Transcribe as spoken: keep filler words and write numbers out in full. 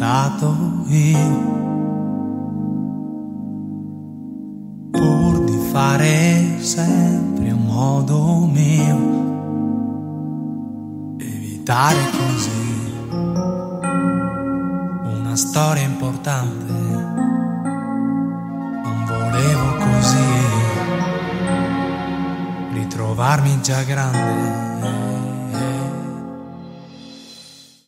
inventato io, pur di fare sempre a modo mio, evitare così una storia importante. Non volevo così ritrovarmi già grande.